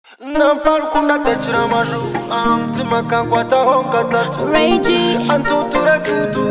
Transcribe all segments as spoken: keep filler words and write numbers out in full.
Nampalukunda techira maju amtima kankwata honkatatu Regi antuture tutu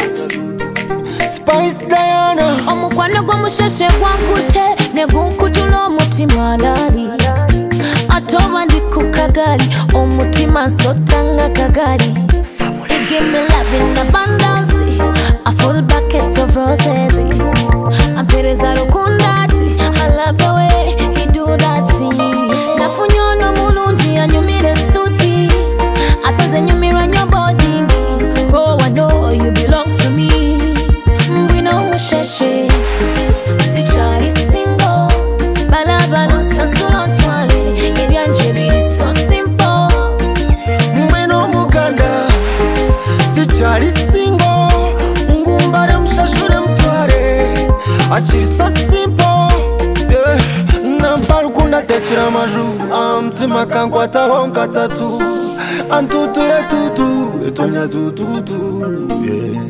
Spice Diana omukwano gw'omusheshe gwankute ne gunkutula omutima lali atoba ndi ku kagali omutima nsotanga kagali. You give me love in abundance, a full bucket of roses. Ampereza rukundati, I love the way he do that thing. Nafunyono mulungi anyumire suti, ataze nyumira nyo body. Oh, I know you belong to me. Mbwino musheshe, si chali single. Balabalo sasulo ntwale, ebyanje biri so simple. Mbwino muganda, si chali single. Ngumbare mshashure mtware, achiri so simple. Yeah. Nampalukunda techira maju amtima kankwata honkatatu antuture tutu etonya tututu. Yeah.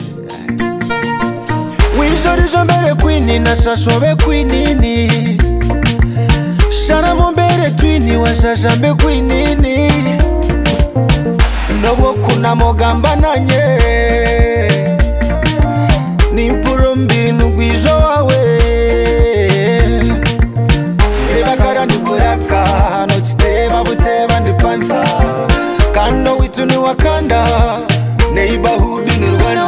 Wijorije mbere kwini na shashobe kwinini Shara mbere twini wa shashambe kwinini Nobo kuna mogamba nanye Nimpuro mbiri nugwijo wawe Nebakara nikuraka no chiteba buteba ndipanta Kando witu ni wakanda Neighborhood ni Rwanda.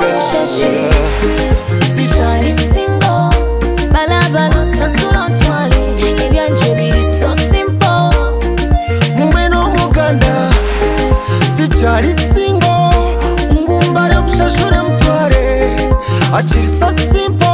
Si chali single, balabalo sasulo ntwale, ebyanje biri so simple. Mbwino muganda, si chali single. Ngumbare mshashure mtware, achiri so simple.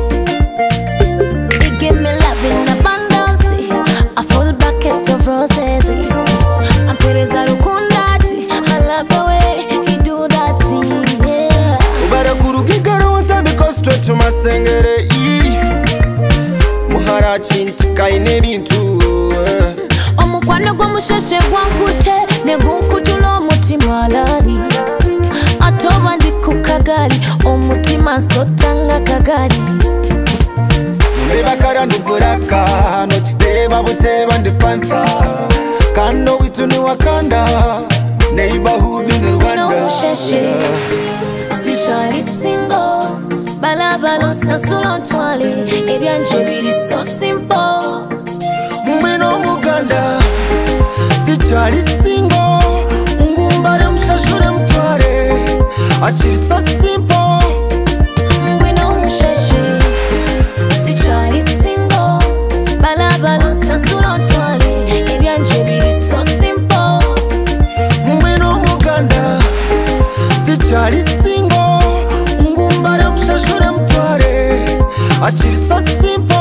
You give me love in abundance, a full bucket of roses. Ampereza rukundati, I love the way he do that thing, yeah. Ubara kurugigaro untambiko straight to masengere i Muhara chinti kaine bintu Omukwano gw'omusheshe gwankute ne gunkutula omutima lali atoba ndi ku kagali omutima nsotanga kagali. Nebakara ndukuraka no chiteba buteba ndipanta Kando witu ni wakanda Neighborhood ni Rwanda. Omusheshe si chali single, balabalo sasulo ntwale, ebyanje biri so simple. Mbwino muganda, si chali single. Ngumbare mshashure mtware, achiri so simple. Mbwino musheshe si chali single, balabalo sasulo ntwale, ebyanje biri so simple. Mbwino muganda, si chali single. Ngumbare mshashure mtware, achiri so simple.